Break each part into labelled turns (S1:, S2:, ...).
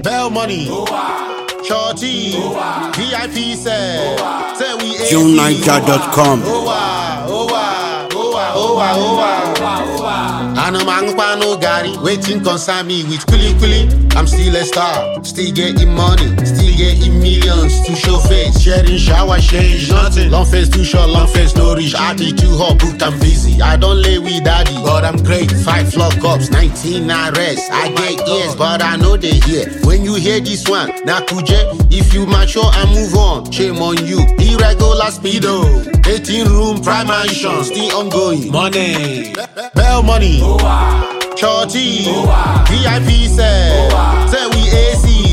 S1: Bell money, shorty, VIP say we
S2: JuneNiger.com.
S1: No Gary, waiting concern me with kuli. I'm still a star, still getting money, still getting millions to show face. Sharing shower change, nothing. Long face too short, long face no reach. I be too hot, booked I'm busy. I don't lay with daddy, but I'm great. 5 flock ups, 19 arrests. I get ears, but I know they hear. When you hear this one, Nakuje, if you mature and move on, shame on you. Irregular speedo, 18 room prime mansion, still ongoing. Money, Bell money. Shorty, VIP say we AC.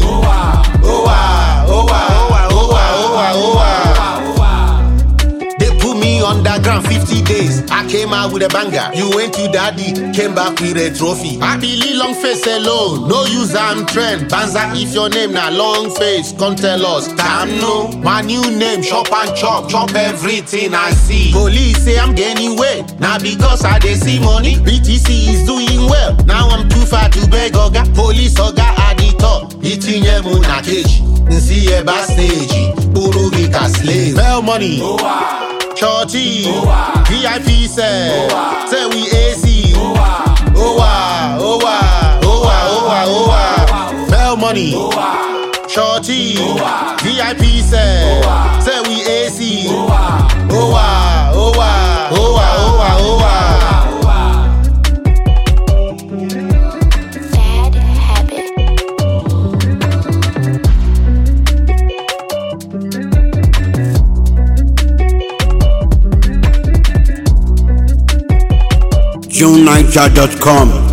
S1: They put me underground 50 days. I came out with a banger. You went to daddy, came back with a trophy. I be long face alone, no use I'm trend. Banza if your name na long face, come tell us. Damn no, my new name chop and chop everything I see. Police say I'm gaining weight, now because I dey see money. BTC is doing well, now I'm too far to beg oga. Police oga at the top, itinye mu na cage. Nsi eba stage, Urubika slave. Bell money, shorty, VIP say we AC. Bell money, shorty, VIP say we AC.
S2: JuneNiger.com.